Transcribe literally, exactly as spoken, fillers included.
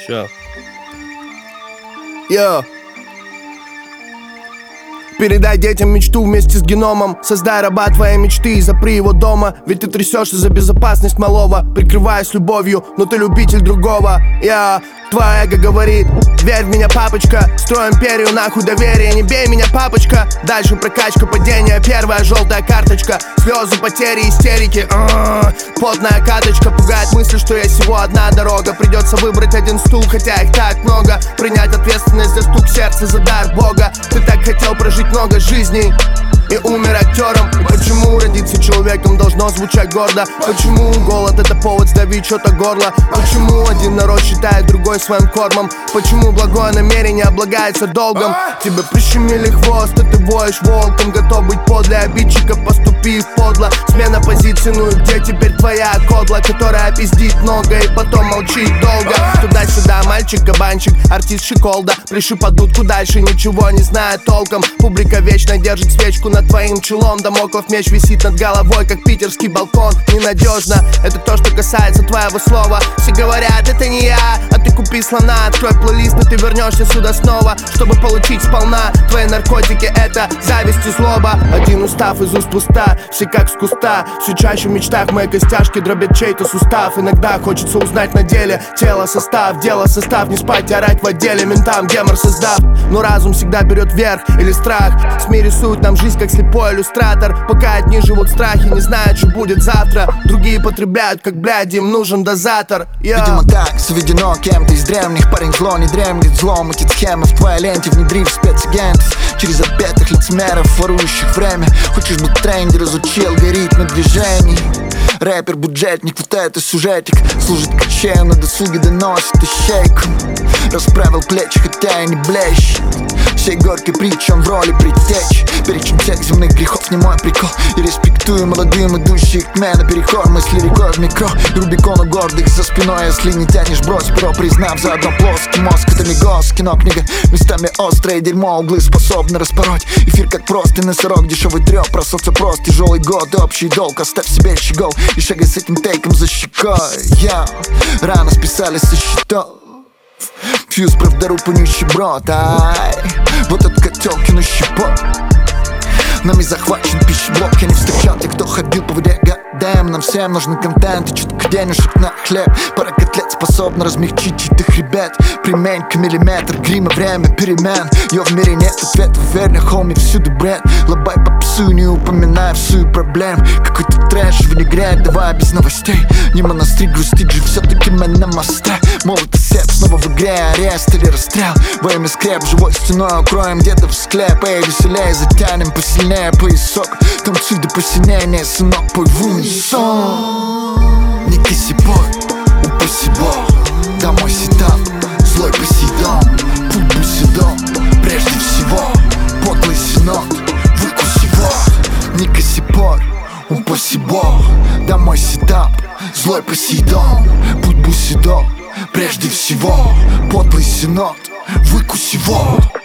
Ща. Йо. Передай детям мечту вместе с геномом. Создай раба твоей мечты и запри его дома. Ведь ты трясешься за безопасность малого, прикрываясь любовью, но ты любитель другого. Я, твое эго говорит: верь в меня, папочка. Строй империю, нахуй доверие. Не бей меня, папочка. Дальше прокачка, падение, первая желтая карточка. Слезы, потери, истерики, а-а-а. Потная каточка. Пугает мысль, что есть всего одна дорога. Придется выбрать один стул, хотя их так много. Принять ответственность за стук сердца, за дар Бога. Ты так хотел прожить много жизней и умер актером. И почему родиться человеком должно звучать гордо? Почему голод — это повод сдавить что-то горло? Почему один народ считает другой своим кормом? Почему благое намерение облагается долгом? Тебе прищемили хвост, и ты воешь волком. Готов быть подле обидчика, поступив подло. Смена позиции, ну и где теперь твоя кодла, которая пиздит много и потом молчит долго? Туда-сюда, мальчик-кабанчик, артист Шиколда. Приши под дудку дальше, ничего не зная толком. Публика вечно держит свечку над твоим челом. Дамоклов меч висит над головой, как питерский балкон. Ненадежно, это то, что касается твоего слова. Все говорят, это не я, а ты купи слона. Открой плейлист, и ты вернешься сюда снова, чтобы получить сполна. Твои наркотики — это зависть и злоба. Один устав из уст в уста, все как с куста. Все чаще в мечтах мои костяшки дробят чей-то сустав. Иногда хочется узнать на деле тело, состав, дело, состав. Не спать и орать в отделе, ментам гемор создав. Но разум всегда берет верх или страх. СМИ рисуют нам жизнь как слепой иллюстратор. Пока одни живут в страхе, не знают, что будет завтра. Другие потребляют, как, блядь, им нужен дозатор. Я... Видимо так заведено кем-то из древних. Парень зло не дремлет, зло мутит схемы в твоей ленте, внедрив спецагентов через отпетых лицемеров, ворующих время. Хочешь быть тренер, изучи алгоритмы движений. Рэпер, бюджетник, вот это сюжетик. Служит качею, на досуге доносит ищейку. Расправил плечи, хотя и не блещет. Всей горькой притчи он в роли предтечь. Перечень всех земных грехов не мой прикол. И респектую молодым, идущих к мне на переход. Мысли рекой в микро, Рубикона гордых за спиной. Если не тянешь, брось перо, признав заодно плоский мозг. Это не гос, кино, книга местами острое дерьмо. Углы способны распороть эфир, как простый носорог. Дешевый трёп, про соцопрос, тяжелый год, общий долг. Оставь себе щегол и шагай с этим тейком за щекой. Я рано списали со счетов. Фьюз, правда, рупу нищеброд. Ай, вот этот котел кину щепот. Нами захвачен пищеблок. Я не встречал тех, кто ходил по воде. Гадаем, нам всем нужен контент и чуток денежек на хлеб. Пара котлет способна размягчить чьих ребят. Примень к миллиметр грима, время перемен. Йо, в мире нет ответов, верно, хоми, всюду бренд. Лобай попсу, не упоминая всю проблем. Какой-то трэш, винегрет, давай без новостей. Не монастырь, грустить же все-таки мы на мосте. Молот и сеп, снова в игре, арест или расстрел. Во имя скреп, живой стеной укроем где-то в склеп. Эй, веселее, затянем посильнее поясок. Танцуй до посинения, сынок, пой в унисон. Не коси бой, упаси бог. Домой сетап, злой посейдон. Путь буседом, прежде всего. Подлый синод, выкуси вор. Не коси бой, упаси бог. Домой сетап, злой посейдон. Путь буседом, прежде всего. Подлый синод, выкуси вор.